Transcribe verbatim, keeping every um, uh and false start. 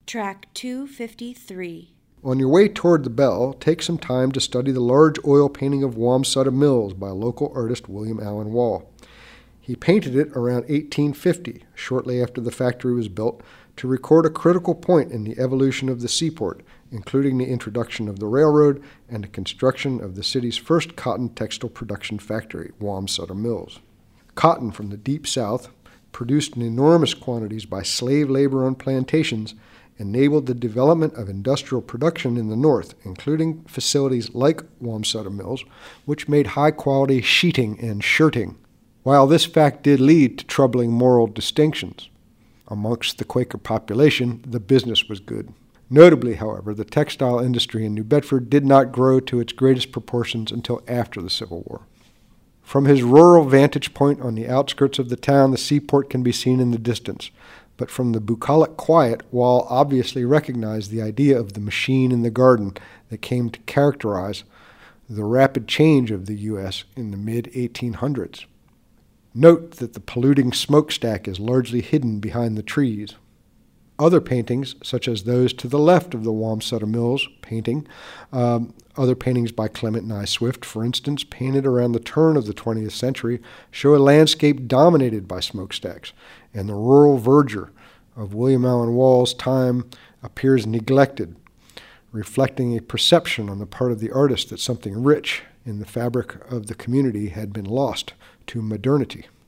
Track two fifty-three. On your way toward the bell, take some time to study the large oil painting of Wamsutta Mills by local artist William Allen Wall. He painted it around eighteen fifty, shortly after the factory was built, to record a critical point in the evolution of the seaport, including the introduction of the railroad and the construction of the city's first cotton textile production factory, Wamsutta Mills. Cotton from the Deep South, produced in enormous quantities by slave labor on plantations, enabled the development of industrial production in the North, including facilities like Wamsutta Mills, which made high-quality sheeting and shirting. While this fact did lead to troubling moral distinctions amongst the Quaker population, the business was good. Notably, however, the textile industry in New Bedford did not grow to its greatest proportions until after the Civil War. From his rural vantage point on the outskirts of the town, the seaport can be seen in the distance. But from the bucolic quiet, Wall obviously recognized the idea of the machine in the garden that came to characterize the rapid change of the U S in the mid eighteen hundreds. Note that the polluting smokestack is largely hidden behind the trees. Other paintings, such as those to the left of the Wamsutta Mills painting, um, other paintings by Clement Nye Swift, for instance, painted around the turn of the twentieth century, show a landscape dominated by smokestacks, and the rural verdure of William Allen Wall's time appears neglected, reflecting a perception on the part of the artist that something rich in the fabric of the community had been lost to modernity.